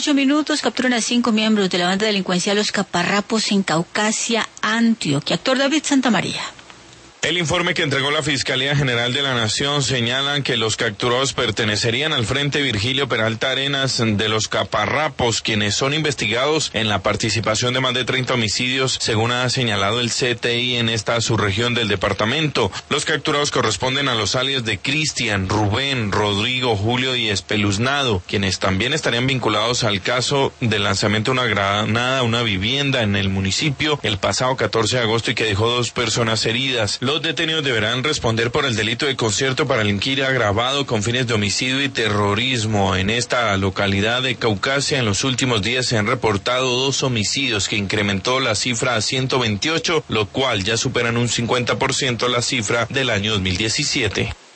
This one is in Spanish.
8 minutos, capturan a 5 miembros de la banda delincuencial Los Caparrapos en Caucasia, Antioquia. Actor David Santamaría. El informe que entregó la Fiscalía General de la Nación señala que los capturados pertenecerían al Frente Virgilio Peralta Arenas de Los Caparrapos, quienes son investigados en la participación de más de 30 homicidios, según ha señalado el CTI en esta subregión del departamento. Los capturados corresponden a los alias de Cristian, Rubén, Rodrigo, Julio y Espeluznado, quienes también estarían vinculados al caso del lanzamiento de una granada a una vivienda en el municipio el pasado 14 de agosto y que dejó 2 personas heridas. Los detenidos deberán responder por el delito de concierto para delinquir agravado con fines de homicidio y terrorismo. En esta localidad de Caucasia, en los últimos días se han reportado 2 homicidios que incrementó la cifra a 128, lo cual ya superan un 50% la cifra del año 2017.